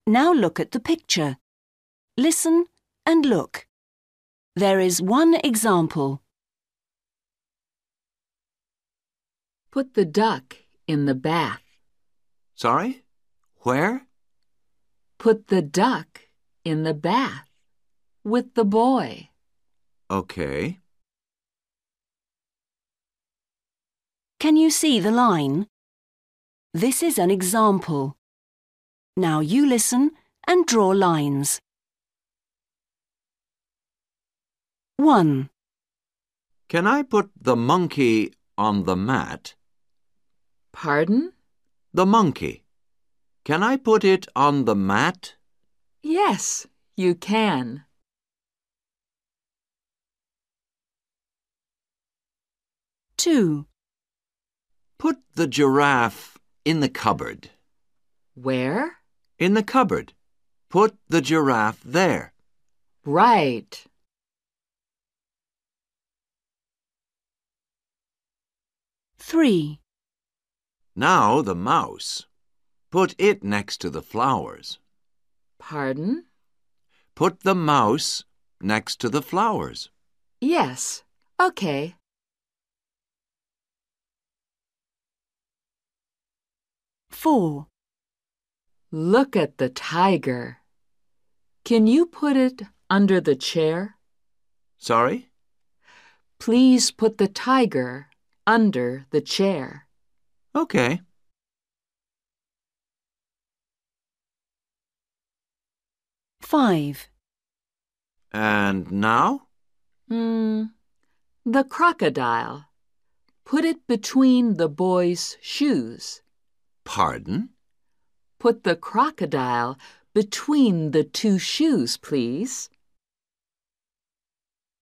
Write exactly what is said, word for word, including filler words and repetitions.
Now look at the picture. Listen and look. There is one example. Put the duck in the bath. Sorry? Where? Put the duck in the bath with the boy. Okay. Can you see the line? This is an example. Now you listen and draw lines. one. Can I put the monkey on the mat? Pardon? The monkey. Can I put it on the mat? Yes, you can. two. Put the giraffe in the cupboard. Where? In the cupboard. Put the giraffe there. Right. three. Now the mouse. Put it next to the flowers. Pardon? Put the mouse next to the flowers. Yes, okay. four. Look at the tiger. Can you put it under the chair? Sorry? Please put the tiger under the chair. Okay. five. And now? Hmm. The crocodile. Put it between the boy's shoes. Pardon? Put the crocodile between the two shoes, please.